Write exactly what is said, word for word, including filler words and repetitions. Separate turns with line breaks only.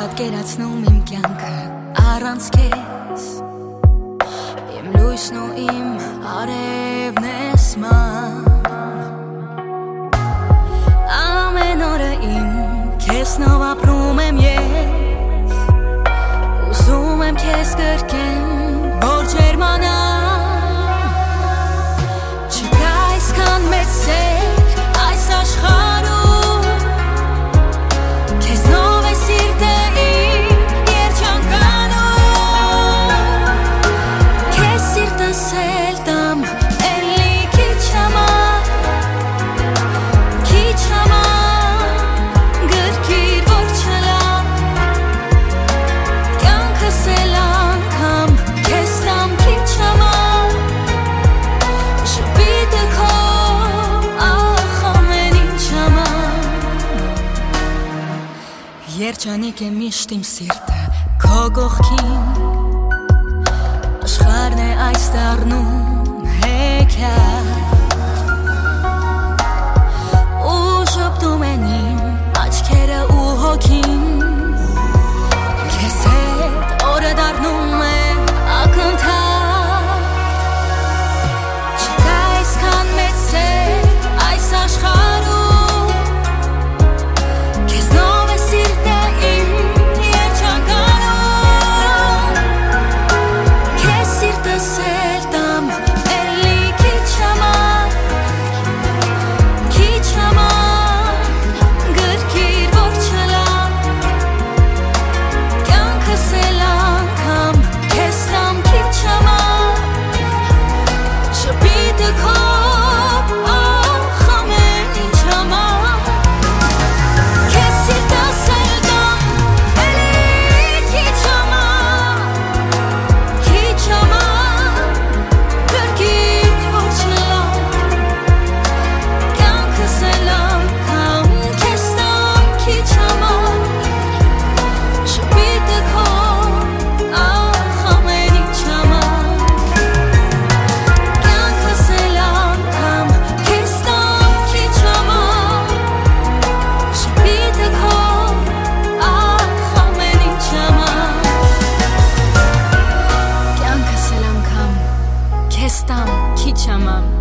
պատկերացնում իմ կյանքը առանց քեզ Իմ լույսն ու իմ արևն ես ման Ամեն օրը իմ քեզնով ապրում եմ ես Ուզում եմ քեզ կրկեն որ ջերմանամ Չկա այսքան մեծ սեր այս աշխարհում Քեզնով է սիրտը իմ երջանկանում Քեզ սիրտս էլ տամ էլի քիչ համար Քիչ համար գրկիր որ չլամ Կյանքս էլ անգամ քեզ տամ քիչ համար Շպիտը քո ախ ամեն ինչ համար Երջանիկ է միշտ իմ սիրտը քո կողքին Աշխարհն է այս դառնում հեքիաթ Ու շփոթում են իմ աչքերը ու հոգին Քեզ հետ օրը դառնում է ակնթարթ Չկա այսքան մեծ սեր այս աշխարհում Քեզնով է սիրտը իմ երջանկանում Քեզ սիրտս էլ տամ էլի քիչ համար Քիչ համար գրկիր որ չլամ Կյանքս էլ անգամ քեզ տամ քիչ համար Շպիտը քո ախ ամեն ինչ համար Քեզ սիրտս էլ տամ էլի քիչ համար Քիչ համար գրկիր որ չլամ Կյանքս էլ անգամ քեզ տամ քիչ համար Շպիտը քո ախ ամեն ինչ համար Կյանքս էլ անգամ քեզ տամ քիչ համար Շպիտը քո ախ ամեն ինչ համար Կյանքս էլ անգամ քեզ տամ քիչ համար